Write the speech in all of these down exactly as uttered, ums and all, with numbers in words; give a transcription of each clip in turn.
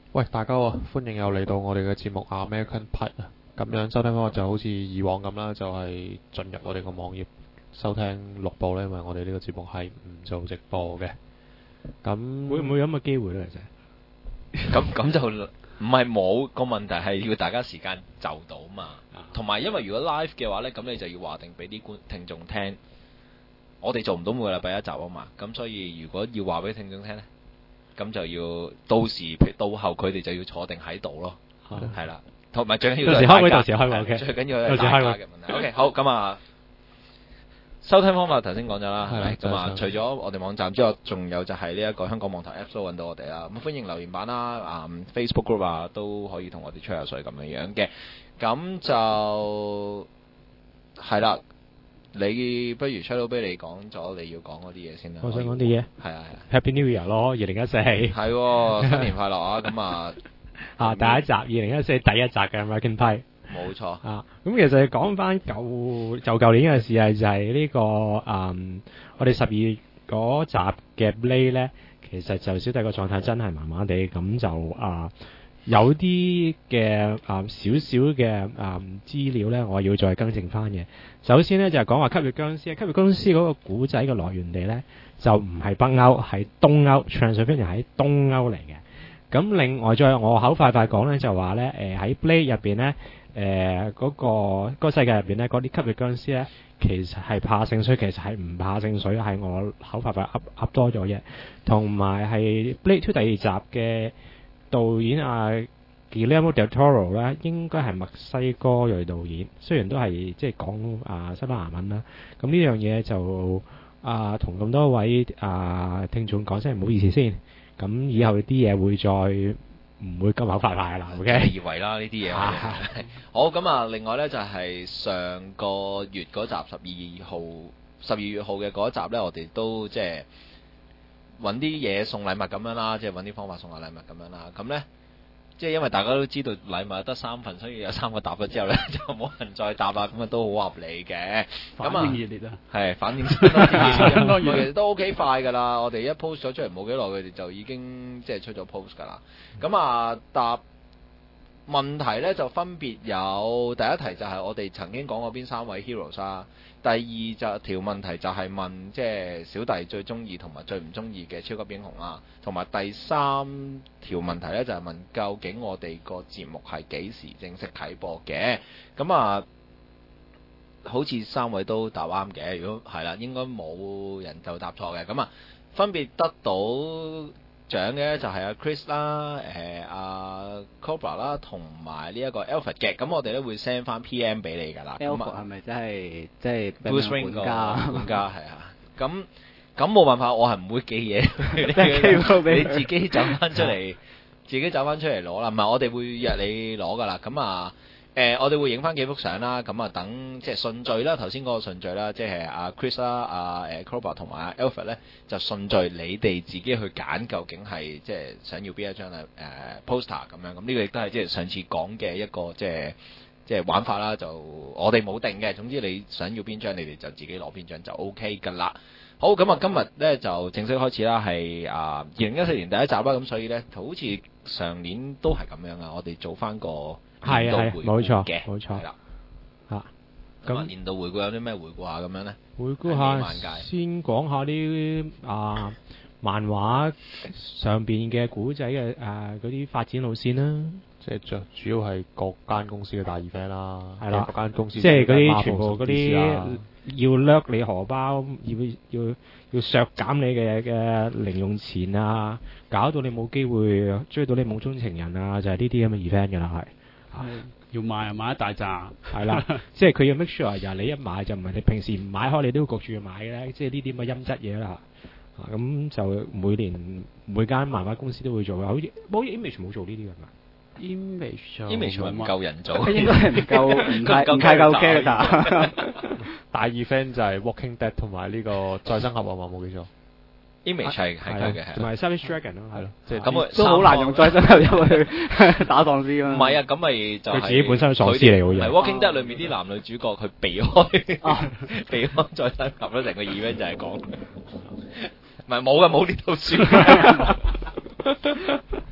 喂，大家好，歡迎又嚟到我哋嘅節目 American Pie 啊！咁樣收聽方法就好似以往咁啦，就係、是、進入我哋個網頁收聽錄播咧，因為我哋呢個節目係唔做直播嘅。咁會唔會有咁嘅機會咧？其實咁咁就唔係冇個問題，係要大家時間就到嘛。同埋因為如果 live 嘅話咧，咁你就要話定俾啲觀聽眾聽。我哋做唔到每個禮拜一集啊嘛，咁所以如果要話俾聽眾聽咧，咁就要到時到後佢哋就要坐定喺度咯，係啦、嗯。同埋最緊要到時開會，到時開會 OK。 最緊要係大家嘅問題。OK， 好咁啊。收聽方法頭先講咗啦，係咪咁啊？除咗我哋網站之外，仲有就係呢一個香港網台 Apps 都揾到我哋啦。咁歡迎留言板啦，啊 Facebook group 啊都可以同我哋吹下水咁樣樣嘅。咁就係啦。你不如吹到俾你講咗你要講嗰啲嘢先啦。 我想講啲嘢。係啊係啊。Happy New Year 咯，二零一四。係， 新年快樂啊！咁啊啊第一集二零一四第一集嘅 American Pie。 冇錯啊，咁其實講翻舊就舊年嘅事係就係呢、這個嗯，我哋十二月嗰集嘅 Blade 咧，其實就小弟個狀態真係麻麻地，咁就啊有啲嘅啊少少嘅啊資料咧，我要再更正翻嘅。首先咧就係講話吸血僵屍，吸血僵屍嗰個古仔嘅來源地咧就唔係北歐，係東歐 Transylvania 喺東歐嚟嘅。咁另外再我口快快講咧就話咧誒喺 Blade 入邊咧。誒嗰、呃那個嗰、那個世界入邊咧，嗰啲吸血僵屍咧，其實係怕聖水，其實係唔怕聖水，係我口快快噏噏多咗嘅。同埋係《Blade Two》第二集嘅導演啊 Guillermo del Toro 咧，應該係墨西哥裔導演，雖然都係即係講啊西班牙文啦。咁呢樣嘢就啊同咁多位啊聽眾講聲唔好意思先。咁以後啲嘢會再。唔會咁口快快啦 ，OK？ 以為啦呢啲嘢。好咁啊，另外呢，就係、是、上個月嗰集十二號、十二月號嘅嗰一集呢，我哋都即係揾啲嘢送禮物咁樣啦，即係揾啲方法送下禮物咁樣啦。咁呢，即係因為大家都知道禮物得三份，所以有三個答咗之後呢，就冇人再答啦。咁啊都好合理嘅。 反應熱烈啊！ 係反應相當熱烈，其實都 OK 快㗎啦。我哋一 post 咗出嚟冇幾耐，佢哋就已經即係出咗 post 㗎啦。咁啊，答問題咧就分別有第一題就係我哋曾經講過邊三位 heroes 啦，第二就條問題就係問即係小弟最中意同埋最唔中意嘅超級英雄啦，同埋第三條問題咧就係問究竟我哋個節目係幾時正式啟播嘅？咁啊，好似三位都答啱嘅，如果係啦，應該冇人就答錯嘅。咁啊，分別得到獎嘅就係阿 Chris 啦、誒阿 Cobra 啦，同埋呢一個 Alfred 嘅。咁我哋咧會 send 翻 P M 俾你㗎啦。 Alfred 係咪真係即係 Bruce Wayne 管家？ 管家係啊。咁咁冇辦法，我係唔會寄嘢，你自己走翻出嚟，自己走翻出嚟攞啦。唔係，我哋會約你攞㗎啦。咁啊。誒、呃，我哋會影翻幾幅相啦，咁啊等即係順序啦，頭先嗰個順序啦，即係阿 Chris 啦、阿誒 Cobra 同埋阿 Alfred 咧，就順序你哋自己去揀，究竟係即係想要邊一張誒、呃、poster 咁樣，咁呢個亦都係即係上次講嘅一個即係即係玩法啦，就我哋冇定嘅，總之你想要邊張，你哋就自己攞邊張就 OK 㗎啦。好，咁啊今日咧就正式開始啦，係啊二零一四年第一集啦，咁所以咧好似上年都係咁樣啊，我哋做翻個。 係係冇錯嘅，冇錯啦嚇。 咁年度回顧有啲咩回顧下咁樣咧？ 回顧下先講下啲啊漫畫上邊嘅古仔嘅誒嗰啲發展路線啦。 即係主主要係各間公司嘅大 event 啦， 係啦， 各間公司即係嗰啲全部嗰啲要掠你荷包，要要要削減你嘅嘅零用錢啊，搞到你冇機會追到你夢中情人啊，就係呢啲咁嘅 event 㗎啦，係。 係要買啊買一大扎， 係啦，即係佢要 make sure 就係你一買就唔係你平時唔買開，你都要焗住要買嘅咧，即係呢啲咁嘅陰質嘢啦。啊，咁就每年每間漫畫公司都會做嘅，好似好似 Image 冇做呢啲㗎嘛。 Image Image 唔夠人做， 應該係唔夠唔太唔太夠 character。 大 event 就係 Walking Dead 同埋呢個再生俠啊嘛，冇記錯。 Image 係係佢嘅， 同埋 Savage Dragon 咯，係咯， 即係咁都好難用再生俠入去打喪屍啊！ 唔係啊，咁咪就佢自己本身係喪屍嚟嘅。 係 Walking Dead 裏面啲男女主角佢避開避開再生俠咯，成個 event 就係講，唔係冇嘅，冇呢套書。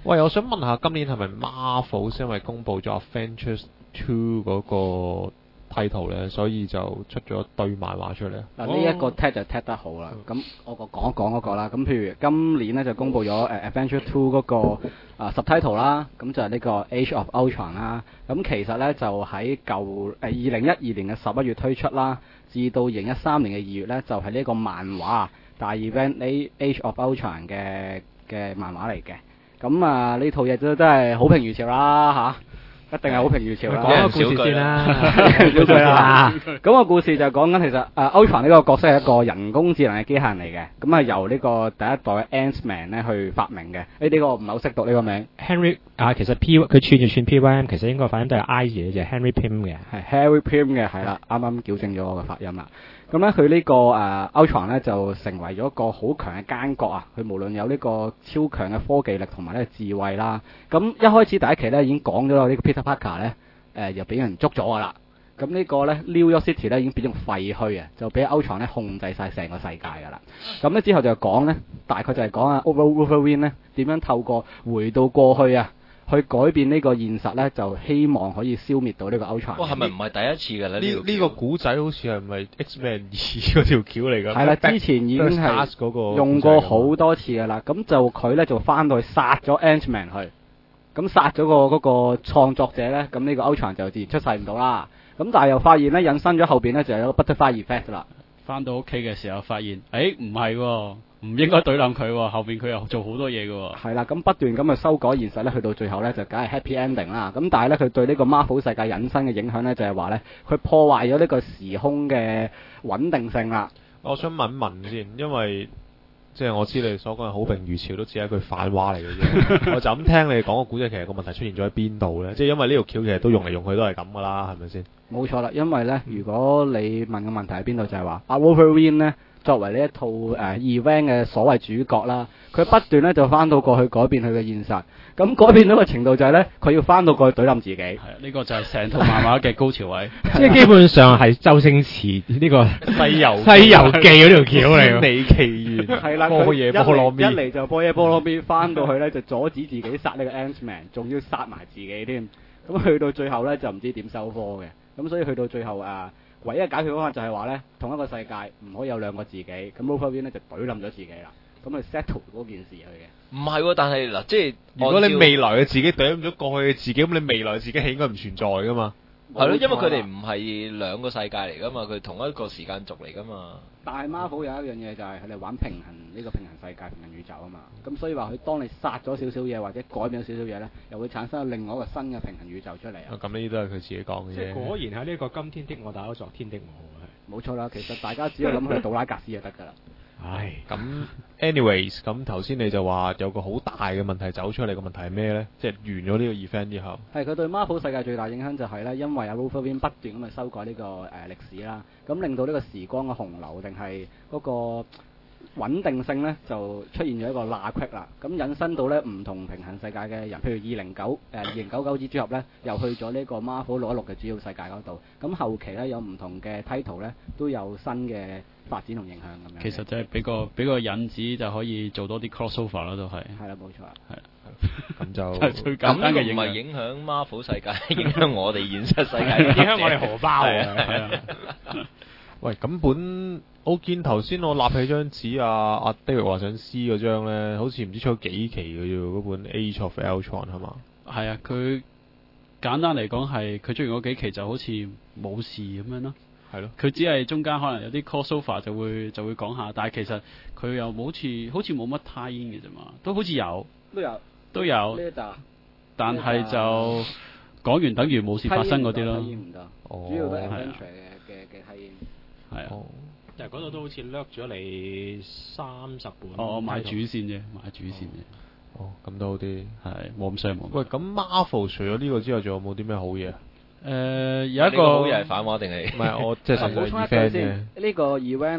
喂，我想問下，今年係咪 Marvel 先因為公佈咗 Avengers Two 嗰個 title 咧，所以就出咗一堆漫畫出嚟啊？ 嗱，呢一個 tag 就 tag 得好啦。咁我個講一講嗰個啦。咁譬如今年咧就公佈咗誒 Avengers Two 嗰個啊 subtitle 啦，咁就係呢個 Age of Ultron 啦。咁其實咧就喺舊誒二零一二年嘅十一月推出啦，至到二零一三年嘅二月咧就係呢個漫畫大 event Age of Ultron 嘅嘅漫畫嚟嘅。咁啊呢套嘢都真係好評如潮啦嚇。一定係好評如潮啦。 講個故事先啦， 少句啦。咁個故事就講緊其實誒 Ultron 呢個角色係一個人工智能嘅機械人嚟嘅，咁係由呢個第一代嘅 Ant-Man 咧去發明嘅。誒呢個唔係好識讀呢個名 Henry 啊，其實 P 佢串就串 P Y M， 其實應該發音都係 I 字嘅，就係 Henry Pym 嘅。 係 Harry Pym 嘅，係啦，啱啱矯正咗我嘅發音啦。咁咧佢呢個誒 Ultron 咧就成為咗一個好強嘅奸角啊！佢無論有呢個超強嘅科技力同埋呢個智慧啦。咁一開始第一期咧已經講咗啦，呢個 Peter Parker 咧誒又俾人捉咗㗎啦。咁呢個咧 New York City 咧已經變咗廢墟啊，就俾 Ultron 咧控制晒成個世界㗎啦。咁咧之後就講咧，大概就係講啊 Wolverine 咧點樣透過回到過去啊，去改變呢個現實咧，就希望可以消滅到呢個 Ultron。 哇，係咪唔係第一次㗎啦？ 呢呢個古仔好似係咪 X-Men 二嗰條橋嚟㗎？ 係啦，之前已經係用過好多次㗎啦。咁就佢咧就翻到去殺咗 Ant-Man 去，咁殺咗個嗰個創作者咧，咁呢個 Ultron 就自然出世唔到啦。咁但係又發現咧，引申咗後邊咧就有個 Butterfly Effect 啦。 翻到屋企嘅時候發現，誒唔係喎。唔應該懟冧佢喎，後邊佢又做好多嘢嘅喎。 係啦，咁不斷咁去修改現實咧，去到最後咧就梗係 happy ending 啦。咁但係咧，佢對呢個 Marvel 世界引申嘅影響咧，就係話咧，佢破壞咗呢個時空嘅穩定性啦。 我想問一問先，因為即係我知你所講嘅好評如潮都只係一句反話嚟嘅啫。我就咁聽你講個古仔，其實個問題出現咗喺邊度咧？即係因為呢條橋其實都用嚟用去都係咁噶啦，係咪先？ 冇錯啦，因為咧，如果你問嘅問題喺邊度，就係話阿 Wolverine 咧。作為呢一套誒、呃、event 嘅所謂主角啦，佢不斷咧就翻到過去改變佢嘅現實，咁改變到嘅程度就係咧，佢要翻到過去懟冧自己。係啊，呢、這個就係成套漫畫嘅高潮位， 即係基本上係周星馳呢個西遊西遊記嗰條橋嚟。 你奇緣係啦， 波嘢波羅咪， 一嚟就波嘢波羅咪，翻到去咧就阻止自己殺呢個 Ant-Man， 仲要殺埋自己添。咁去到最後咧就唔知點收科嘅，咁所以去到最後啊。唯一嘅解決方法就係話咧，同一個世界唔可以有兩個自己，咁 Wolverine 咧就懟冧咗自己啦，咁去 settle 嗰件事去嘅。 唔係喎，但係嗱，即係如果你未來嘅自己懟冧咗過去嘅自己，咁你未來嘅自己係應該唔存在噶嘛？ 係咯，因為佢哋唔係兩個世界嚟噶嘛，佢同一個時間軸嚟噶嘛。 但係 Marvel 有一樣嘢就係佢哋玩平衡呢、呢個平衡世界、平衡宇宙啊嘛。咁所以話佢當你殺咗少少嘢或者改變咗少少嘢咧，又會產生另外一個新嘅平衡宇宙出嚟啊。 咁呢啲都係佢自己講嘅啫。 即係果然喺呢個今天的我打咗昨天的我係。 冇錯啦，其實大家只要諗佢杜拉格斯就得㗎啦。 唉，咁 anyways，咁頭先你就話有個好大嘅問題走出嚟，個問題係咩咧？即係完咗呢個 event 之後， 係佢對 Marvel 世界最大影響就係咧，因為阿 Wolverine 不斷咁去修改呢、這個誒、呃、歷史啦，咁令到呢個時光嘅洪流定係嗰個穩定性咧，就出現咗一個罅隙啦。咁引申到咧唔同平行世界嘅人，譬如二零九誒二零九九蜘蛛俠咧，又去咗呢個 Marvel 六一六嘅主要世界嗰度。咁後期咧有唔同嘅 title 咧，都有新嘅發展同影響咁樣。 其實就係俾個俾個引子就可以做多啲 crossover 啦，都係。係啦，冇錯啦。 係。 咁就最簡單嘅影響。 唔係影響 Marvel 世界，影響我哋現實世界， 影響我哋荷包啊！係啊。 喂，咁本我見頭先我立起張紙啊，阿 David 話想撕嗰張咧，好似唔知出咗幾期嘅啫，嗰本 Age of Ultron 係嘛？ 係啊，佢簡單嚟講係佢出完嗰幾期就好似冇事咁樣咯。 係咯。 佢只係中間可能有啲 crossover 就會就會講下，但係其實佢又冇似好似冇乜 tie in 嘅啫嘛，都好似有。 都有。 都有。 呢一集。 但係就講完等於冇事發生嗰啲咯。 唔得。哦。主要都係 adventure 嘅嘅嘅 tie in。 係啊， 但係嗰度都好似掠咗你三十本。 哦，我買主線啫，買主線啫。 哦，咁都好啲， 係冇咁傷冇。 喂，咁 Marvel 除咗呢個之外，仲有冇啲咩好嘢？ 誒，有一個好嘢係反話定係？ 唔係，我即係純粹 event 嘅。 呢個 event 咧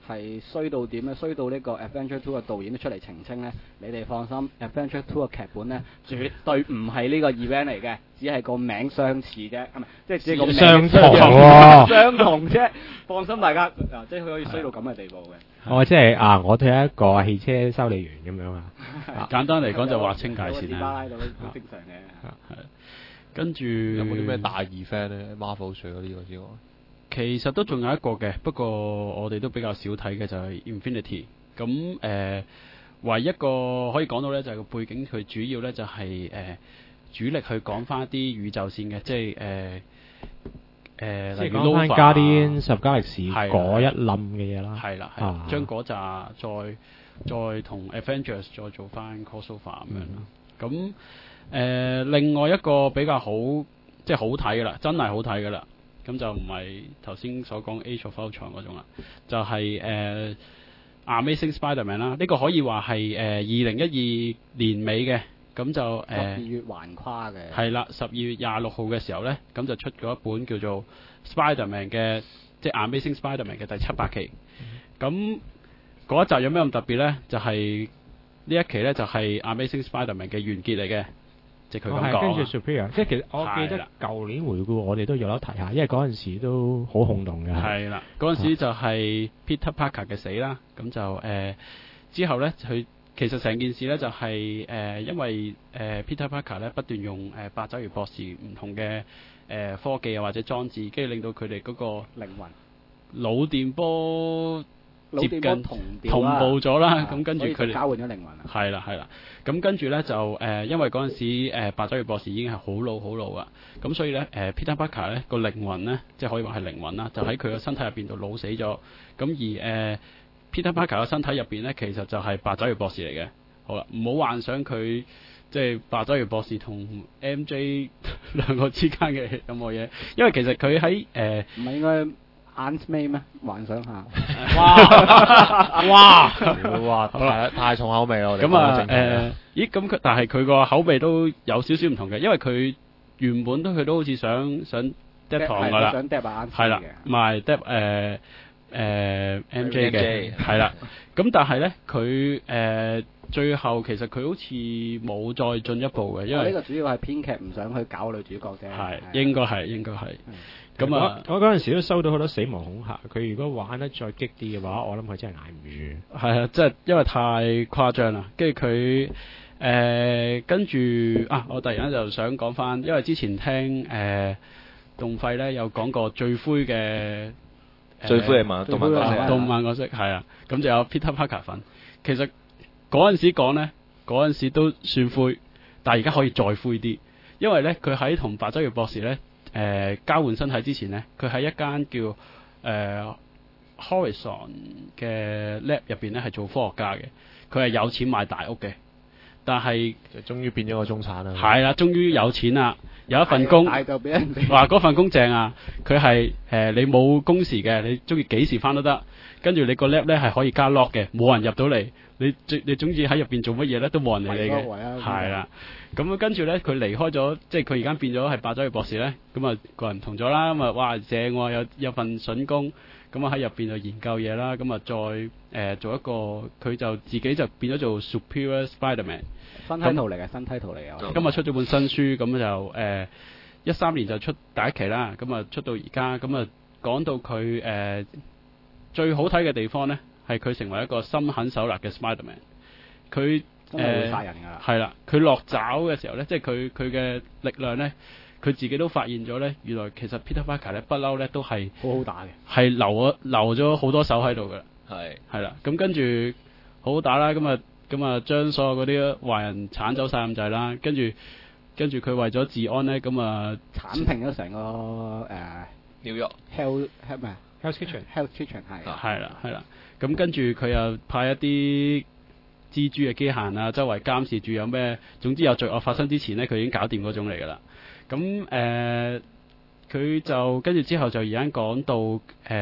係衰到點咧？衰到呢個 Adventure Two 嘅導演都出嚟澄清咧，你哋放心 ，Adventure Two 嘅劇本咧絕對唔係呢個 event 嚟嘅，只係個名相似啫，唔係即係只係個名相同喎相同啫。放心大家，啊，即係佢可以衰到咁嘅地步嘅。 哦，即係啊，我睇一個汽車修理員咁樣啊。 簡單嚟講就劃清界線啦。 巴拉到好正常嘅。 係。跟住有冇啲咩大 event 咧？Marvel 除咗呢個之外， 其實都仲有一個嘅，不過我哋都比較少睇嘅就係 Infinity。咁誒、呃，唯一一個可以講到咧就係個背景，佢主要咧就係、是、誒、呃、主力去講翻一啲宇宙線嘅，即係誒誒， 即係例如講翻 Nova Guardians of Galaxy 係嗰一冧嘅嘢啦。 係啦，係啊將嗰扎再再同 Avengers 再做翻 crossover 咁樣啦。咁誒、呃，另外一個比較好即係好睇嘅啦，真係好睇嘅啦。咁就唔係頭先所講 Age of Ultron 嗰種啦，就係、是、誒、呃、Amazing Spider-Man 啦。呢個可以話係誒二零一二年尾嘅，咁就誒十二月橫跨嘅。 係啦，十二月廿六號嘅時候呢，咁就出咗一本叫做 Spider-Man 嘅，即係 Amazing Spider-Man 嘅第七百期。咁嗰一集有咩咁特別呢？就係、是、呢一期呢，就係 Amazing Spider-Man 嘅完結嚟嘅。即係佢咁講， 跟住 Superior，即係其實我記得舊年回顧我哋都有得提下，因為嗰陣時都好轟動嘅。 係啦，嗰陣時就係 Peter Parker 嘅死啦，咁就誒、呃、之後咧，佢其實成件事咧就係、是、誒、呃、因為誒、呃、Peter Parker 咧不斷用誒、呃、八爪魚博士唔同嘅誒、呃、科技啊或者裝置，跟住令到佢哋嗰個靈魂腦電波接近同同步咗啦，咁、 啊、 跟住佢哋交換咗靈魂啊。 係啦係啦，咁跟住咧就誒、呃，因為嗰陣時誒、呃、八爪魚博士已經係好老好老啊，咁所以咧誒、呃、Peter Parker 咧個靈魂咧，即係可以話係靈魂啦，就喺佢個身體入邊度老死咗，咁而誒、呃、Peter Parker 個身體入邊咧，其實就係八爪魚博士嚟嘅。好啦，唔好幻想佢即係八爪魚博士同 M J 兩個之間嘅任何嘢，因為其實佢喺誒唔係應該。Aunt May 咩？幻想下， 哇哇哇！太太重口味咯，我哋咁啊誒， 咦？咁佢但係佢個口味都有少少唔同嘅，因為佢原本都佢都好似想想 Deb 糖噶啦， 想 Deb 啊， 係啦，唔係 Deb 誒誒 M J 嘅，係啦。咁但係咧，佢誒最後其實佢好似冇再進一步嘅，因為呢個主要係編劇唔想去搞女主角啫。 係應該係應該係。咁啊！ 我嗰陣時都收到好多死亡恐嚇，佢如果玩得再激啲嘅話，我諗佢真係捱唔住。 係啊，即係因為太誇張啦。跟住佢誒跟住啊，我突然間就想講翻，因為之前聽誒動費咧有講過最灰嘅最灰係嘛動漫角色， 動漫角色係啊，咁就有 Peter Parker 份。其實嗰陣時講咧，嗰陣時都算灰，但係而家可以再灰啲，因為咧佢喺同八爪魚博士咧。誒、呃、交換身體之前呢，佢喺一間叫誒、呃、Horizon 嘅 lab 入邊咧係做科學家嘅，佢係有錢買大屋嘅，但係就終於變咗個中產啦。 係啦，終於有錢啦，有一份工，話嗰份工正啊！佢係誒你冇工時嘅，你中意幾時返都得，跟住你個 lab 咧係可以加 lock 嘅，冇人入到嚟。你最你總之喺入邊做乜嘢咧，都冇人理你嘅，係啦。咁跟住咧，佢離開咗，即係佢而家變咗係八爪魚博士咧。咁啊個人唔同咗啦。咁啊哇正喎，有有份筍工。咁啊喺入邊就研究嘢啦。咁啊再誒、呃、做一個，佢就自己就變咗做 Superior Spider-Man。 新梯圖嚟嘅，新梯圖嚟嘅。 今日出咗本新書，咁就誒一三年就出第一期啦。咁啊出到而家，咁啊講到佢誒、呃、最好睇嘅地方咧。係佢成為一個心狠手辣嘅 Spider-Man，佢真係會殺人㗎。 係啦，佢落爪嘅時候咧，即係佢佢嘅力量咧，佢自己都發現咗咧，原來其實 Peter Parker 咧不嬲咧都係好好打嘅， 係留咗留咗好多手喺度㗎。 係係啦，咁跟住好好打啦，咁啊咁啊將所有嗰啲壞人剷走晒咁滯啦，跟住跟住佢為咗治安咧，咁啊剷平咗成個誒紐約 Hell Hell 咩 Hell's Kitchen，Hell's Kitchen 係係啦係啦。咁跟住佢又派一啲蜘蛛嘅機械啊，周圍監視住有咩，總之有罪惡發生之前呢，佢已經搞掂嗰種嚟㗎啦。咁誒，佢、呃、就跟住之後就而家講到誒，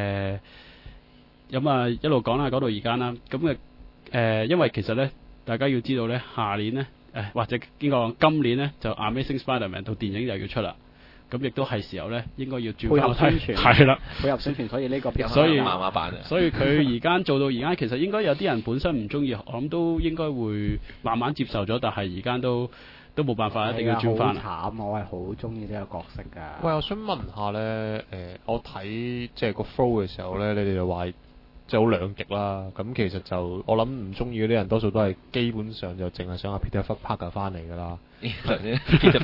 咁、呃、啊一路講啦，講到而家啦。咁嘅誒，因為其實呢，大家要知道呢，下年呢，誒、呃、或者應該講今年呢，就 Amazing Spider-Man 套電影就要出啦。 咁亦都係時候咧，應該要轉配合翻宣傳， 係啦， 配合宣傳，所以呢個所以漫畫版啊， 所以佢而家做到而家，其實應該有啲人本身唔中意，我諗都應該會慢慢接受咗，但係而家都都冇辦法，一定要轉翻。 好慘，我係好中意呢個角色㗎。 喂，我想問下咧，誒、呃，我睇即係個 flow 嘅時候咧，你哋就話即係好兩極啦。咁其實就我諗唔中意嗰啲人，多數都係基本上就淨係想阿 Peter Parker 翻嚟㗎啦。 Peter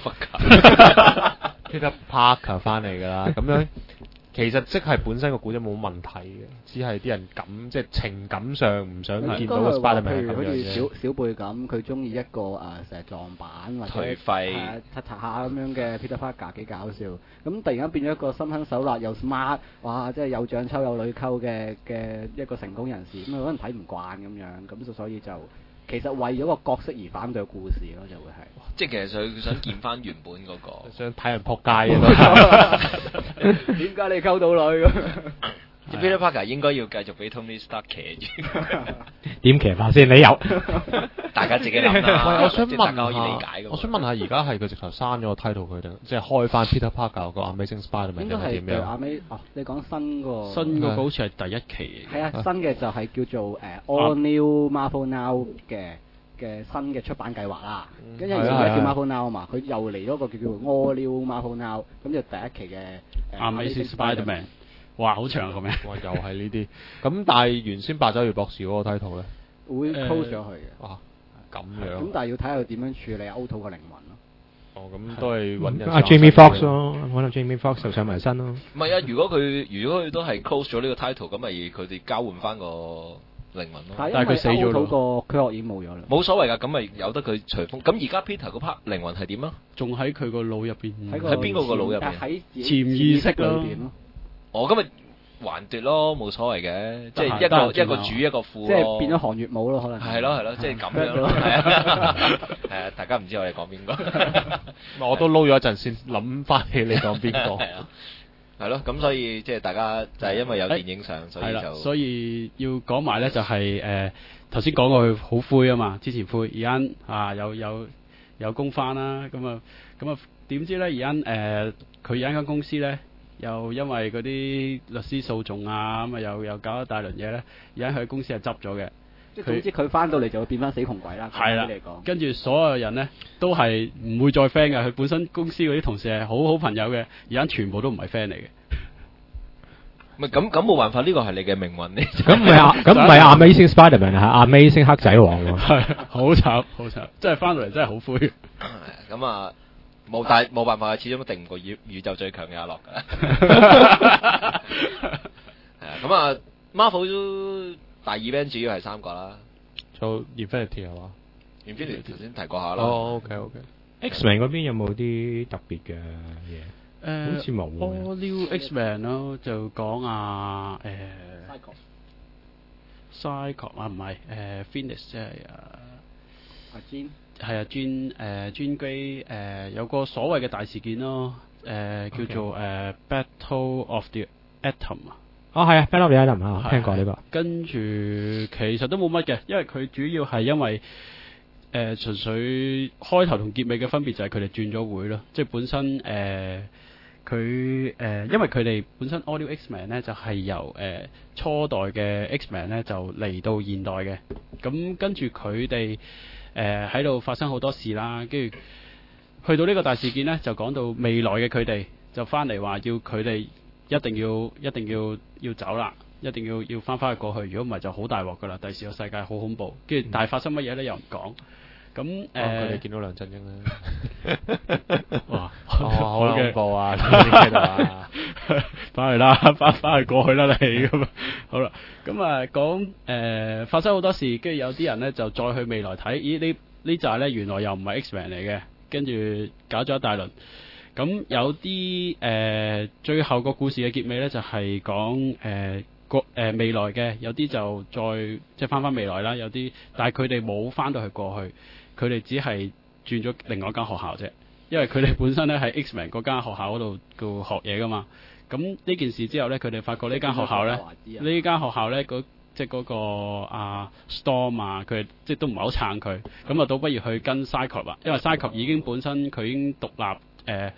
Parker，Peter Parker 翻嚟㗎啦。咁樣其實即係本身個故仔冇問題嘅，只係啲人感即係情感上唔想見到個 Spider-Man 咁樣好似小啫。 小貝咁，佢中意一個誒成日撞板或者頹廢誒擦擦下咁樣嘅 Peter Parker 幾搞笑。咁突然間變咗一個心狠手辣又 smart，哇！即係有獎抽有女溝嘅嘅一個成功人士，咁啊可能睇唔慣咁樣，咁就所以就其實為咗個角色而反對故事咯，就會係。 即係其實佢想見翻原本嗰、那個， 想睇人撲街嘅都。 點解你溝到女咁？ 即 Peter Parker 應該要繼續俾 Tony Stark 騎住。 點騎法先？你有？ 大家自己諗啦。 喂，我想即係大家問可以理解下，我想問下，而家係佢直頭刪咗個 title 佢定，即係開翻 Peter Parker 個 Amazing Spider-Man 定係點樣？ 阿尾哦，你講新個新嗰個好似係第一期嘅。 係啊，新嘅就係叫做誒 All New Marvel Now 嘅嘅新嘅出版計劃啦。跟住而家叫 Marvel Now 啊嘛，佢又嚟咗個叫做 All New Marvel Now，咁就第一期嘅 Amazing Spider-Man。哇，好長個名！ 哇，又係呢啲。咁但係原先八爪魚博士嗰個 title 咧， 會 close 咗佢嘅。 哇，咁樣。 咁但係要睇下佢點樣處理 Otto 個靈魂咯。 哦，咁都係揾人。 阿 Jamie Foxx 咯，可能 Jamie Foxx 就上埋身咯。 唔係啊，如果佢如果佢都係 close 咗呢個 title，咁咪佢哋交換翻個靈魂咯。 但係佢死咗咯。 個軀殼已經冇咗啦。 冇所謂㗎，咁咪由得佢隨風。咁而家 Peter 嗰 part 靈魂係點啊？ 仲喺佢個腦入邊。 喺邊個個腦入邊？ 喺潛意識裏邊咯。 哦，咁咪還奪咯，冇所謂嘅，即係一個一個主一個副， 即係變咗韓月舞咯，可能係咯係咯，即係咁樣咯，係啊，係啊，大家唔知我哋講邊個， 我都撈咗一陣先諗翻起你講邊個， 係啊，係咯，咁所以即係大家就係因為有電影上，所以就所以要講埋咧就係誒頭先講過佢好灰啊嘛，之前灰，而家啊有有有工翻啦，咁啊咁啊點知咧而家誒佢而家間公司咧。又因為嗰啲律師訴訟啊，咁啊又又搞一大輪嘢咧，而家佢公司係執咗嘅。 即係總之佢翻到嚟就會變翻死窮鬼啦。 係啦，跟住所有人咧都係唔會再 friend 嘅。佢本身公司嗰啲同事係好好朋友嘅，而家全部都唔係 friend 嚟嘅。 唔係咁咁冇辦法，呢個係你嘅命運咧。 咁唔係啊，咁唔係 Amazing Spider-Man 係 Amazing 黑仔王喎。 係好慘好慘，真係翻到嚟真係好灰。 咁啊〜冇，但係冇辦法，始終定唔過宇宇宙最強嘅阿樂㗎。係啊，咁啊，Marvel 都大 event 主要係三個啦。 做 Infinity 係嘛 ？Infinity 頭先提過下啦。 哦 ，OK OK。 X-Men 嗰邊有冇啲特別嘅嘢？ 誒， 好似冇。 All New X-Men 咯，就講啊誒。Cyclops 啊，唔係誒 Phoenix 即係啊。 阿 Jean。 係啊，專誒專機誒有個所謂嘅大事件咯，誒、呃、叫做誒、呃、Battle of the Atom 啊。 哦，係啊 ，Battle of the Atom 啊，聽過呢、這個。 跟住其實都冇乜嘅，因為佢主要係因為誒、呃、純粹開頭同結尾嘅分別就係佢哋轉咗會咯，即係本身誒佢誒因為佢哋本身 All New X-Men 咧就係、是、由誒、呃、初代嘅 X-Men 咧就嚟到現代嘅，咁跟住佢哋。誒喺度發生好多事啦，跟住去到呢個大事件呢，就講到未來嘅佢哋就翻嚟話要佢哋一定要一定要要走啦，一定要要翻返去過去，如果唔係就好大鑊噶啦，第時個世界好恐怖。跟住但係發生乜嘢呢？又唔講。咁誒， 佢哋見到梁振英咧， 哇， 好恐怖啊！ 翻去啦，翻翻去過去啦，你咁啊，好啦，咁啊講誒發生好多事，跟住有啲人咧就再去未來睇，咦呢呢集咧原來又唔係 X-Men 嚟嘅，跟住搞咗一大輪。咁有啲誒、呃、最後個故事嘅結尾咧就係講誒過誒未來嘅，有啲就再即係翻翻未來啦，有啲但係佢哋冇翻到去過去。佢哋只係轉咗另外一間學校啫，因為佢哋本身咧喺 X-Men 嗰間學校嗰度度學嘢噶嘛。咁呢件事之後咧，佢哋發覺呢間學校咧，呢間學校咧，即係嗰個啊 Storm 啊，佢即係都唔係好撐佢。咁啊，倒不如去跟 Cyclops 啦，因為 Cyclops 已經本身佢已經獨立誒、呃、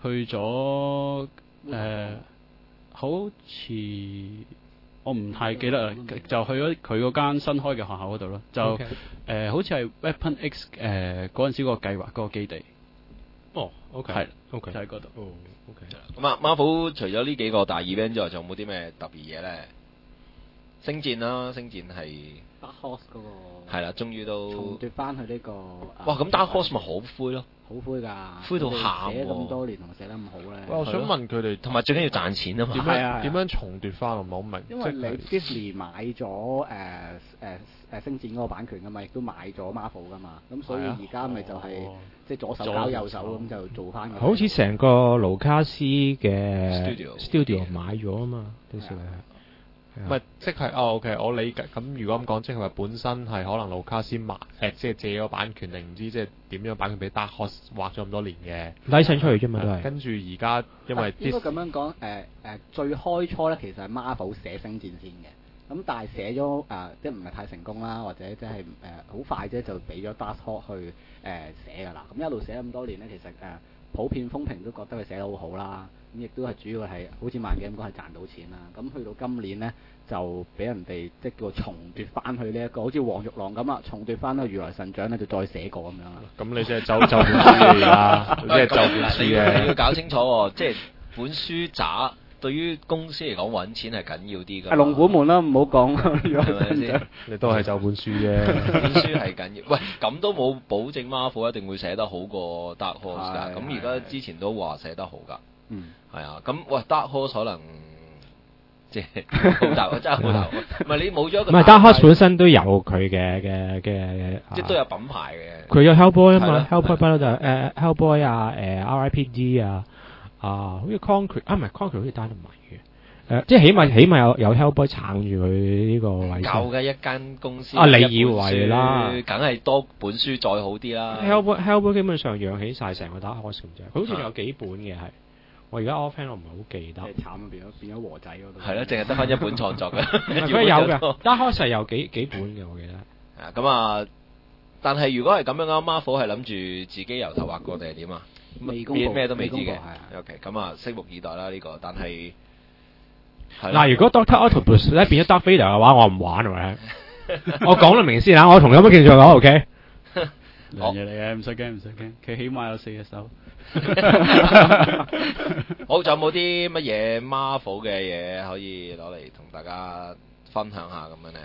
去咗誒、呃，好似我唔太記得啦，就去咗佢嗰間新開嘅學校嗰度咯，就誒、 Okay. 呃、好似係 Weapon X 誒嗰陣時個計劃嗰個基地。 哦，OK， 係 OK， 就喺嗰度。 哦，OK。 咁啊，Marvel 除咗呢幾個大 event 之外，仲有冇啲咩特別嘢咧？星戰啦，星戰係 Dark Horse 嗰個係啦，終於都重奪翻佢呢個。 哇！咁 Dark Horse 咪好灰咯， 好灰㗎， 灰到喊喎寫咁多年同寫得咁好咧。 喂，我想問佢哋同埋最緊要賺錢啊嘛。 點係啊係啊樣點樣重奪翻？我唔係好明。 因為你即係 Disney 買咗誒誒誒星戰嗰個版權㗎嘛，亦都買咗 Marvel 㗎嘛，咁所以而家咪就係、 哦即係左手交右手咁就做翻。 好似成個盧卡斯嘅 Studio studio 買咗啊嘛，到時係。 唔係，即係哦，OK，我理解。咁如果咁講，即係話本身係可能盧卡斯買誒，即係借咗版權定唔知即係點樣版權俾 Dark Horse 畫咗咁多年嘅拉伸出去啫嘛，都係。 跟住而家因為應該咁樣講，誒、呃、誒最開初咧，其實係 Marvel 寫星戰先嘅，咁但係寫咗誒、呃，即係唔係太成功啦，或者即係誒好快啫就俾咗 Dark Horse 去誒、呃、寫㗎啦。咁一路寫咁多年咧，其實誒、呃、普遍風評都覺得佢寫得好好啦。咁亦都係主要係好似萬幾咁講係賺到錢啦。咁去到今年咧，就俾人哋即係叫重奪翻去呢一個，好似黃玉郎咁啦，重奪翻個如來神掌咧，就再寫過咁樣啦。 咁你即係就就本書嚟啦，你即係就本書你要你要嘅。 搞清楚喎，即係本書渣對於公司嚟講揾錢係緊要啲㗎。 係龍虎門啦，唔好講如來係咪先神掌。？ 你都係就本書啫。 本書係緊要，喂咁都冇保證 Marvel 一定會寫得好過 Dark Horse 㗎。 係咁而家之前都話寫得好㗎。 嗯。 係啊，咁喂 Dark Horse 可能即係好大，真係好大。唔係你冇咗一個唔係 Dark Horse 本身都有佢嘅嘅嘅， 即係都有品牌嘅。 佢有 Hellboy 啊係嘛咯 ，Hellboy 不嬲就係誒 Hellboy 啊，誒 R I P D 啊，啊好似 Concrete 啊唔係 Concrete 好似單唔係嘅，誒即係起碼起碼有有 Hellboy 撐住佢呢個位先。 舊嘅一間公司啊你一本以為啦書梗係多本書再好啲啦。 Hellboy Hellboy 基本上養起晒成個 Dark Horse 咁啫，佢好似有幾本嘅係。我而家 offhand 我唔係好記得。 即係慘啊！變咗變咗和仔嗰度。 係咯，淨係得翻一本創作嘅。 佢有嘅，Dark Horse 係有幾幾本嘅，我記得。 啊，咁啊，但係如果係咁樣啊 Marvel 係諗住自己由頭畫過定係點啊？ 未公佈咩都未知嘅。 未公佈係啊 OK，咁啊，拭目以待啦呢個。但係嗱，如果 Doctor Octopus 咧變咗 Darth Vader 嘅話，我唔玩係咪？我講得明先嚇，我同有乜建造講 OK。 兩嘢嚟嘅，唔使驚唔使驚，佢起碼有四隻手。 好，仲有冇啲乜嘢 Marvel 嘅嘢可以攞嚟同大家分享下咁樣咧？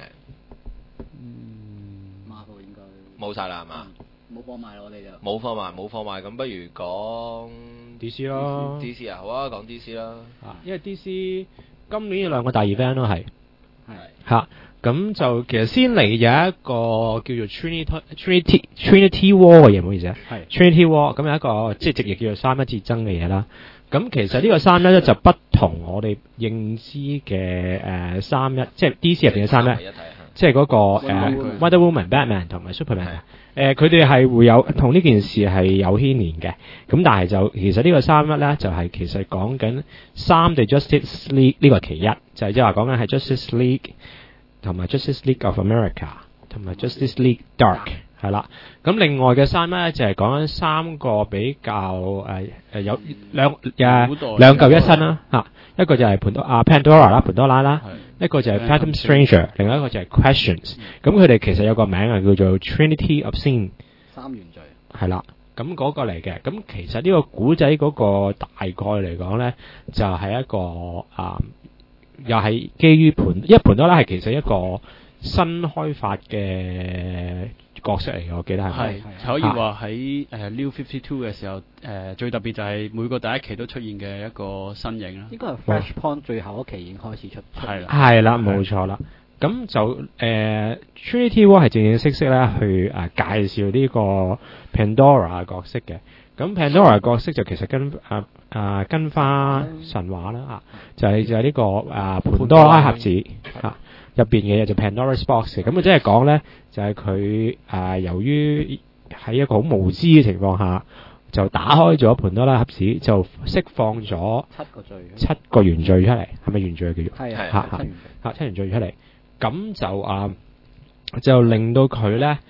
嗯 Marvel 應該冇晒啦係嘛？ 冇貨賣啦，我哋就冇貨賣，冇貨賣，咁不如講 D C 咯 D C 啊，好啊，講 D C 啦。 啊，因為 D C 今年有兩個大 event 都係係嚇，咁就其實先嚟有一個叫做 Trinity Trinity Trinity War 嘅嘢，唔好意思啊， 係 Trinity War 咁有一個即係直譯叫做三一戰爭嘅嘢啦。咁其實呢個三一咧就不同我哋認知嘅誒三一，即係 D C 入邊嘅三一， 為一體嚇即係嗰個 Wonder 誒 Woman Wonder Woman、Batman 同埋 Superman 係。 誒佢哋係會有同呢件事係有牽連嘅，咁但係就其實呢個三一咧就係、是、其實講緊三對 Justice League 呢個係其一，就係即係話講緊係 Justice League 同埋 Justice League of America 同埋 Justice League Dark 係啦，咁另外嘅三一咧就係講緊三個比較誒誒、呃、有兩誒兩嚿一身啦嚇，一個就係潘多啊 Pandora 啦，潘多拉啦。一個就係 Phantom Stranger，另外一個就係 Questions。咁佢哋其實有個名啊，叫做 Trinity of Sin。 三原罪。 係啦，咁嗰個嚟嘅。咁其實呢個古仔嗰個大概嚟講咧，就係、是、一個啊、嗯，又係基於盤，因為盤多拉係其實一個新開發嘅角色嚟嘅，我記得係咪？ 係可以話喺誒 New fifty two 嘅時候，誒、呃、最特別就係每個第一期都出現嘅一個身影啦。 應該係 Flashpoint 最後一期已經開始出。 係啦， 係啦，冇錯啦。咁就誒、呃、Trinity War 係正正式式咧去誒、呃、介紹呢個 Pandora 嘅角色嘅。咁 Pandora 嘅角色就其實跟啊啊跟翻神話啦啊，就係、是、就係、是、呢、這個啊潘多拉盒子啊。入邊嘅嘢就 Pandora's Box 嘅，咁佢即係講咧，就係佢誒由於喺一個好無知嘅情況下，就打開咗潘多拉盒子，就釋放咗七個罪， 七個原罪出嚟，係咪原罪啊叫做？ 係係嚇七原罪。 嚇七原罪出嚟，咁就啊就令到佢咧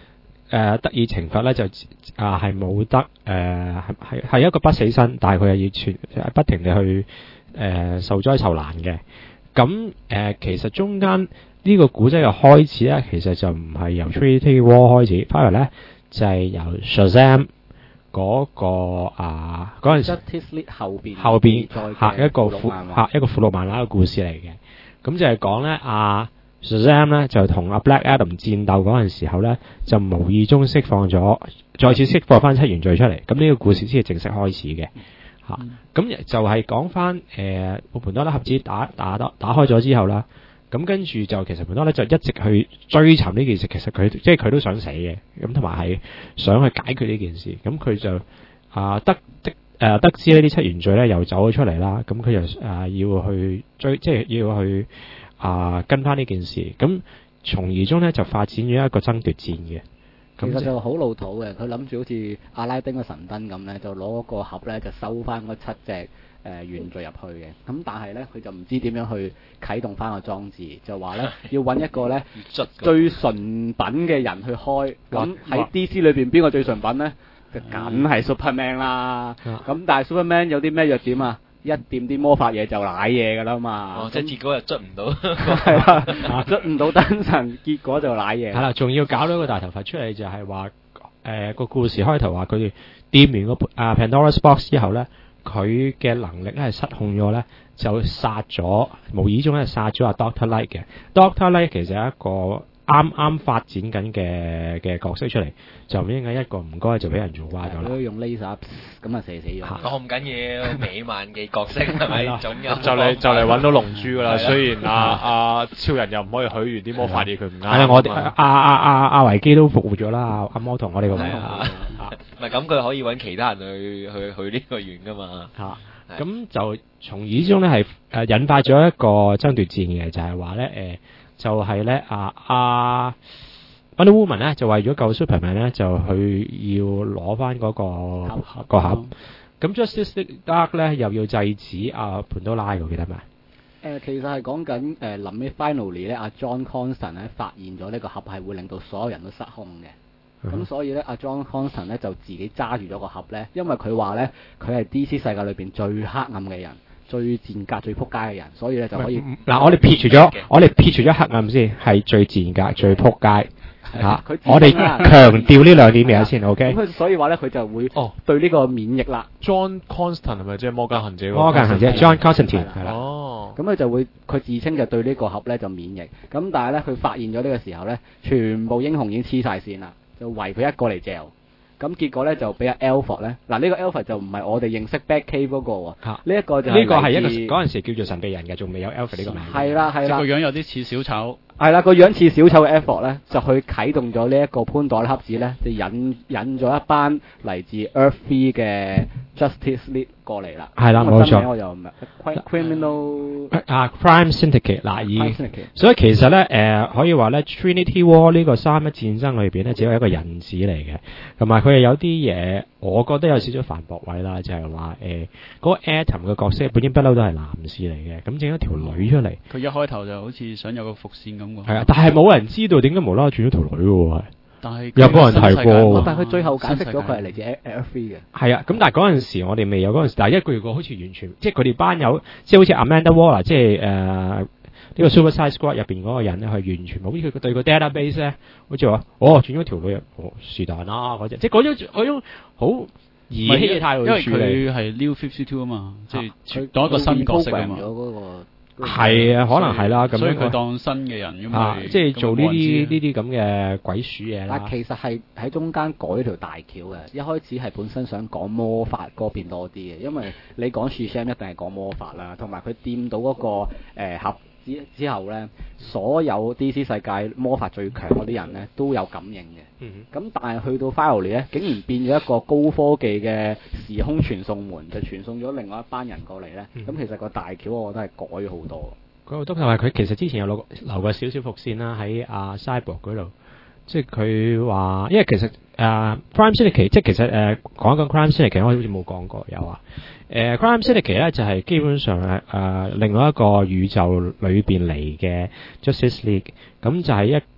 誒得以懲罰咧，就啊係冇得誒係係係一個不死身，但係佢係要全不停地去誒、呃、受災受難嘅。咁誒、呃、其實中間呢個古仔嘅開始咧，其實就唔係由 Trinity War 開始，反而咧就係、是、由 Shazam 嗰、那個啊嗰陣時 Justice League 後邊後邊下一個附下一個附錄漫畫嘅故事嚟嘅。咁就係講咧啊 Shazam 咧就同阿 Black Adam 戰鬥嗰陣時候咧，就無意中釋放咗，再次釋放翻七原罪出嚟。咁呢個故事先係正式開始嘅。嚇、嗯，咁、啊、就係講翻誒，個潘多拉盒子打打打打開咗之後啦，咁跟住就其實潘多拉就一直去追尋呢件事，其實佢即係佢都想死嘅，咁同埋係想去解決呢件事，咁佢就啊得的誒、呃、得知呢啲七原罪咧又走咗出嚟啦，咁佢就啊、呃、要去追，即係要去啊、呃、跟翻呢件事，咁從而中咧就發展咗一個爭奪戰嘅。 其實就好老土嘅，佢諗住好似阿拉丁嘅神燈咁咧，就攞個盒咧就收翻嗰七隻誒、呃、原罪入去嘅。咁但係咧佢就唔知點樣去啟動翻個裝置，就話咧要揾一個咧最純品嘅人去開。咁喺 D C 裏邊邊個最純品咧？就梗係 Superman 啦。咁、嗯、但係 Superman 有啲咩弱點啊？一掂啲魔法嘢就舐嘢㗎啦嘛， 哦，即係結果又捽唔到， 係啦，捽唔到燈神，結果就舐嘢。 係啦，仲要搞到個大頭佛出嚟，就係話誒個故事開頭話佢哋掂完個啊 Pandora's Box 之後咧，佢嘅能力咧係失控咗咧，就殺咗無意中咧殺咗阿 Doctor Light 嘅。Doctor Light 其實係一個啱啱發展緊嘅嘅角色出嚟，就唔應該一個唔該就俾人做瓜咗啦。 佢用 laser 咁啊射死咗。 講唔緊要，美漫嘅角色係咪？總有就嚟就嚟揾到龍珠噶啦。雖然阿阿超人又唔可以許完啲魔法嘢，佢唔啱。 係啊，我哋阿阿阿阿維基都復活咗啦，阿魔同我哋個名。 唔係咁，佢可以揾其他人去去去呢個願噶嘛。 嚇，咁就從而中咧係誒引發咗一個爭奪戰嘅，就係話咧誒。就係咧啊啊 Wonder Woman 咧就為咗救 Superman 咧就去要攞翻嗰個個盒，咁 Justice League Dark 咧又要制止阿潘多拉，我記得咩？誒、 呃，其實係講緊誒臨尾 finally 咧，阿 John Constantine 咧發現咗呢個盒係會令到所有人都失控嘅，咁、嗯、所以咧阿 John Constantine 咧就自己揸住咗個盒咧，因為佢話咧佢係 D C 世界裏邊最黑暗嘅人。最賤格、最撲街嘅人，所以咧就可以嗱，我哋撇除咗，我哋撇除咗黑暗先，係最賤格、最撲街嚇。我哋強調呢兩點嘢先 ，OK？ 咁所以話咧，佢就會哦對呢個免疫啦。 John Constantine 係咪即係摩根行者？ 摩根行者 John Constantine 係啦。 哦， 咁佢就會佢自稱就對呢個盒咧就免疫。咁但係咧，佢發現咗呢個時候咧，全部英雄已經黐晒線啦，就圍佢一個嚟嚼。咁結果咧就俾阿 Alfred 咧，嗱、這、呢個 Alfred 就唔係我哋認識 Batcave 嗰個喎，呢、啊、一個就係呢個係一個嗰陣時叫做神秘人嘅，仲未有 Alfred 呢個名。係啦係啦， 個樣有啲似小丑。 係啦，個樣似小丑嘅 Alfred 咧，就去啟動咗呢一個潘朵拉盒子咧，就引引咗一班嚟自 Earth Three 嘅 Justice League 過嚟啦。 係啦，冇錯。 我就唔係 Criminal 啊 Crime Syndicate 嗱，以所以其實咧誒、呃、可以話咧 Trinity War 呢個三一戰爭裏邊咧，只有一個人子嚟嘅，同埋佢係有啲嘢，我覺得有少少反駁位啦，就係話誒嗰個 Atom 嘅角色本應不嬲都係男士嚟嘅，咁整咗條女出嚟。 佢一開頭就好似想有個伏線咁。 係啊，但係冇人知道點解無啦啦轉咗條女喎， 但係有冇人提過？ 但係佢最後解釋咗佢係嚟自 Earth Three 嘅。 係啊，咁但係嗰陣時我哋未有嗰陣時，但係一個月過好似完全，即係佢哋班友，即係好似 Amanda Waller，即係誒呢個 Suicide Squad 入邊嗰個人咧，係完全冇，好似佢對個 database 咧，好似話哦轉咗條女，哦是但啦嗰隻，即係嗰種嗰種好兒戲嘅態度處理。 因為佢係 New fifty-two 啊嘛，即係佢當一個新角色啊嘛。 係啊，可能係啦，咁所以佢當新嘅人咁啊，即係做呢啲呢啲咁嘅鬼鼠嘢啦。 但其實係喺中間改咗條大橋嘅，一開始係本身想講魔法嗰邊多啲嘅，因為你講 Shazam 一定係講魔法啦，同埋佢掂到嗰、那個誒、呃、盒之之後咧，所有 D C 世界魔法最強嗰啲人咧都有感應嘅。嗯，咁但係去到 Finally 咧，竟然變咗一個高科技嘅時空傳送門，就傳送咗另外一班人過嚟咧。咁、嗯、其實個大橋我覺得係改咗好多。 改好多，同埋佢其實之前有留留過少少伏線啦，喺阿 Cyborg 嗰度，即係佢話，因為其實誒、uh, Crime Syndicate 即係其實誒、uh, 講一講 Crime Syndicate 我好似冇講過有啊。誒、uh, Crime Syndicate 咧就係、是、基本上係誒、uh, 另外一個宇宙裏邊嚟嘅 Justice League，咁就係一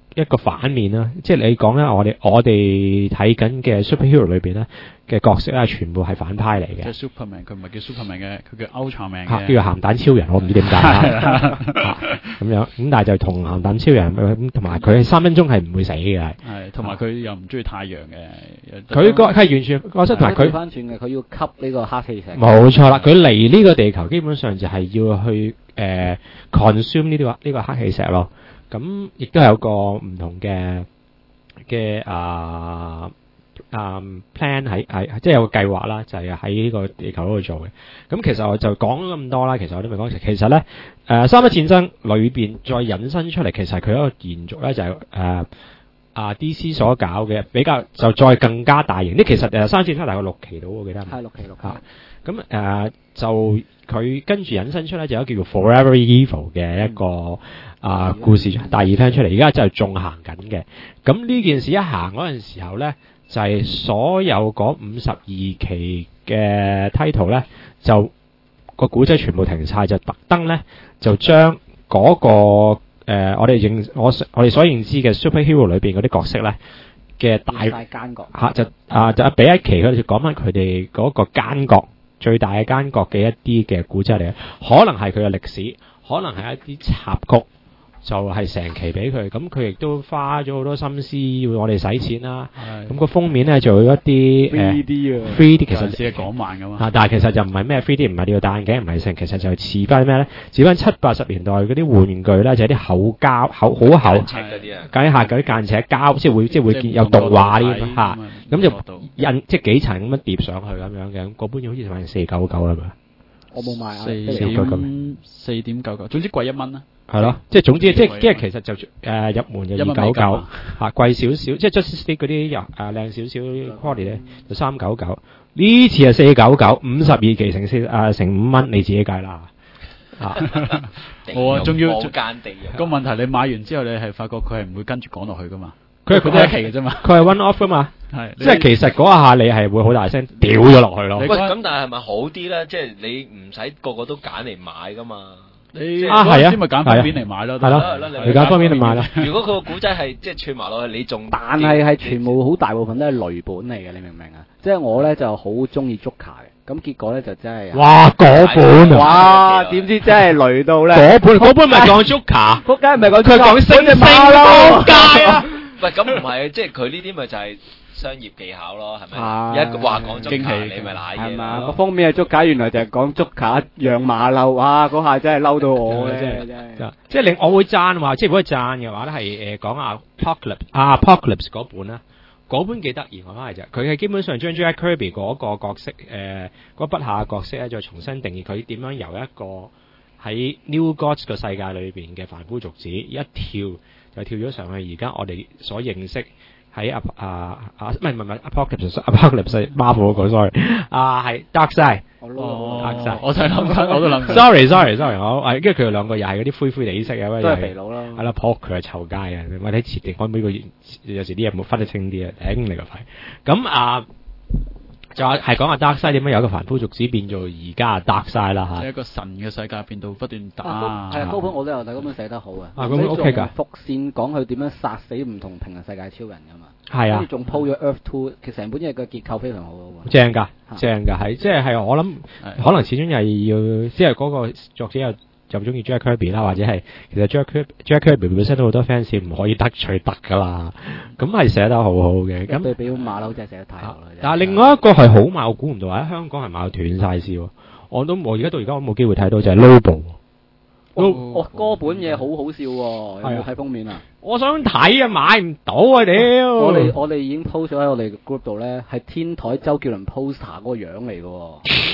一個反面啦，即係你講咧，我哋我哋睇緊嘅 superhero 裏邊咧嘅角色咧，全部係反派嚟嘅。 即係 Superman， 佢唔係叫 Superman 嘅，佢叫 Ultraman 嘅， 叫做鹹蛋超人，我唔知點解啦。咁樣咁，但係就同鹹蛋超人咁，同埋佢係三分鐘係唔會死嘅。 係，同埋佢又唔中意太陽嘅。 佢個係完全角色同埋佢翻轉嘅，佢要吸呢個黑氣石。 冇錯啦，佢嚟呢個地球基本上就係要去誒、呃、consume 呢、呢個呢、呢個黑氣石咯。咁亦都有個唔同嘅嘅啊啊 plan 喺喺即係有個計劃啦，就係喺呢個地球嗰度做嘅。咁其實我就講咗咁多啦，其實我都未講。其實咧誒、呃、三一戰爭裏邊再引申出嚟，其實佢一個延續咧就係、是、誒。呃啊 D C 所搞嘅比較就再更加大型，呢其實誒三戰爭大概六期到，我記得係六期六期。 咁誒、呃、就佢跟住引申出咧，就有叫做 Forever Evil 嘅一個、嗯、啊故事大二 plan 出嚟，而家就係仲行緊嘅。咁呢件事一行嗰陣時候咧，就係、是、所有嗰五十二期嘅 title 咧，就個古仔全部停晒，就特登咧就將嗰、那個。誒、呃，我哋認我我哋所認知嘅 superhero 裏邊嗰啲角色咧嘅大奸角嚇就啊就俾一期佢哋就講翻佢哋嗰個奸角最大嘅奸角嘅一啲嘅古仔嚟嘅，可能係佢嘅歷史，可能係一啲插曲，就係成期俾佢，咁佢亦都花咗好多心思要我哋使錢啦。咁個封面咧做一啲誒 three D 啊 ，three D 其實只係港漫噶嘛。 啊，但係其實就唔係咩 three D， 唔係你要戴眼鏡，唔係成，其實就係似翻咩咧？似翻七八十年代嗰啲玩具咧，就係啲厚膠厚好厚，間下嗰啲間尺膠，即係會即係會見有動畫啲嚇，咁就印即係幾層咁樣疊上去咁樣嘅，嗰本嘢好似賣四九九係咪？ 我冇買啊， 四點四點九九，總之貴一蚊啦。 係咯，即係總之，即係即係其實就誒、呃、入門就二九九嚇，貴少少，即係 Justice League 嗰啲又誒靚少少 quality 咧就三九九，呢次係四九九，五十二期乘四誒乘五蚊，你自己計啦嚇。 我啊，仲要間地個問題，你買完之後，你係發覺佢係唔會跟住講落去噶嘛？ 佢係佢得一期嘅啫嘛， 佢係 one off 噶嘛， 係即係其實嗰一下你係會好大聲屌咗落去咯。 喂，咁但係係咪好啲咧？即係你唔使個個都揀嚟買噶嘛？ 你啊係啊， 先咪揀封面嚟買咯， 係咯，你揀封面嚟買啦。 如果佢個古仔係即係串埋落去，你仲但係係全部好大部分都係雷本嚟嘅，你明唔明啊？即係我咧就好中意 Joker 嘅，咁結果咧就真係哇嗰本哇點知真係雷到咧？ 嗰本嗰本咪講 Joker， 仆街唔係講佢講星星撲街啊！ 喂，咁唔係，即係佢呢啲咪就係商業技巧咯，係咪？ 啊、 一話講足球， 驚喜你咪賴嘢係嘛？個封面係足球，原來就係講足球養馬騮，哇！嗰下真係嬲到我咧，真係。 即係你我會讚話，即係如果讚嘅話咧，係誒講阿 Apocalypse 啊 Apocalypse 嗰本啦，嗰本幾得意我翻嚟啫。佢係基本上將 Jack Kirby 嗰個角色誒嗰、呃那個筆下嘅角色咧，再重新定義佢點樣由一個喺 New Gods 個世界裏邊嘅凡夫俗子一跳就跳咗上去，而家我哋所認識。喺啊啊啊唔係唔係唔係 Apocalypse Apocalypse Marvel 嗰個 sorry 啊係 Darkseid 哦 Darkseid 我就諗緊我都諗 sorry sorry sorry 我係跟住佢哋兩個又係嗰啲灰灰地色嘅， 都係肥佬啦， 係啦 Pop 佢係臭街啊！我睇設定我每個月有時啲嘢冇分得清啲啊，頂你個肺咁啊！就係講下 Darkseid 點樣由一個凡夫俗子變做而家 Darkseid 啦嚇， 即係一個神嘅世界變到不斷打。 係啊，嗰本我都有睇，嗰本寫得好啊。 啊，嗰本 OK 㗎。 伏線講佢點樣殺死唔同平行世界超人㗎嘛。 係啊。 跟住仲鋪咗 Earth Two，其實成本嘢嘅結構非常好喎。 正㗎，正㗎，係即係係我諗，可能始終係要即係嗰個作者又。就中意 Jack Kirby 啦，或者係其實 Jack Jack Kirby 本身都好多 fans 唔可以得罪得噶啦，咁係寫得好好嘅。咁對比馬騮真係寫得太好啦。 但係另外一個係好賣，我估唔到喺香港係賣到斷曬線，我都我而家到而家我冇機會睇到就係 Lobo。 哦，嗰本嘢好好笑喎，有冇睇封面啊？ 我想睇啊，買唔到啊屌！ 我哋我哋已經 post 咗喺我哋 group 度咧，係天台周杰倫 poster 嗰個樣嚟嘅。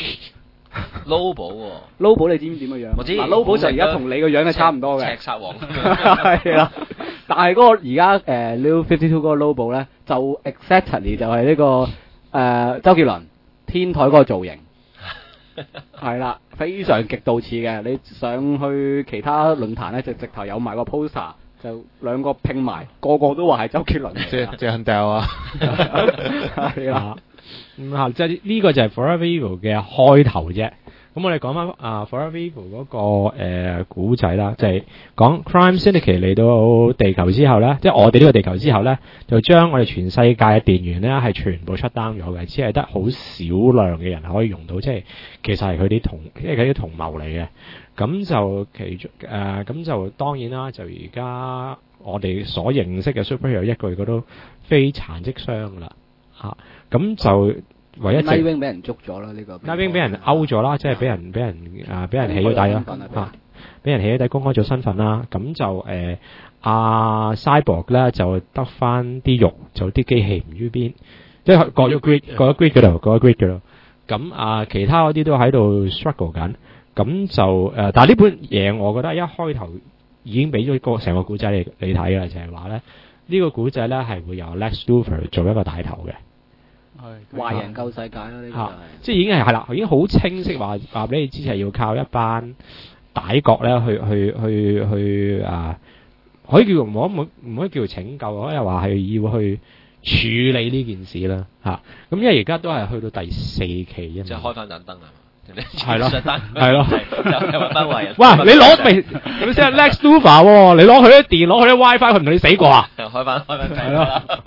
Lobo，Lobo 你知唔知點嘅樣？ 我知。 嗱 Lobo 就而家同你個樣係差唔多嘅。 赤煞王。 係啦，但係嗰個而家誒 New Fifty Two 嗰個 Lobo 咧，就 exactly 就係呢、這個誒、呃、周杰倫天台嗰個造型。係啦，非常極度似嘅。你上去其他論壇咧，就直頭有埋個 poster， 就兩個拼埋，個個都話係周杰倫。 即即係掉啊！ 係啦。 咁啊，即係呢個就係 Forever Evil 嘅開頭啫。 咁我哋講翻啊 Forever Evil 嗰個誒古仔啦，就係、是、講 Crime Syndicate 嚟到地球之後咧，即係我哋呢個地球之後咧，就將我哋全世界嘅電源咧係全部 shut down 咗嘅，只係得好少量嘅人可以用到，即係其實係佢啲同，即係佢啲同謀嚟嘅。咁就其中誒，咁、呃、就當然啦，就而家我哋所認識嘅 superhero 一個個都非殘即傷啦，嚇，咁就。唯一 Nightwing 俾人捉咗啦，呢個 Nightwing 俾人勾咗啦，即係俾人俾人啊俾人起咗底啦，嚇，俾人起咗底公開咗身份啦，咁就誒阿 Cyborg 咧就得翻啲肉，就啲機器唔於邊，即係過咗 grid 過咗 grid 嗰度，過咗 grid 嗰度，咁啊其他嗰啲都喺度 struggle 緊，咁就誒，但係呢本嘢我覺得一開頭已經俾咗個成個古仔你你睇㗎啦，就係話咧呢個古仔咧係會由 Lex Luthor 做一個帶頭嘅。 係壞人救世界咯，呢個就係即係已經係係啦，已經好清晰話話俾你知係要靠一班歹角咧去去去去啊，可以叫唔可唔唔可以叫做拯救，可以話係要去處理呢件事啦嚇。咁因為而家都係去到第四期啫嘛， 即係開翻盞燈啊！ 係咯，係咯， 就係揾翻壞人。 哇！你攞未？咁先係 Lex Luthor 喎，你攞佢啲電，攞佢啲 WiFi，佢唔同你死過啊？ 開翻開翻係咯，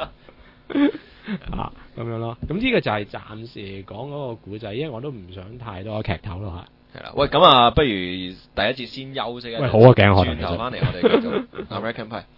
啊咁樣咯。咁呢個就係暫時講嗰個古仔，因為我都唔想太多劇透咯嚇。 係啦，喂，咁啊，不如第一節先休息一陣。 喂，好啊，頸渴。 轉頭翻嚟，我哋繼續 American Pie。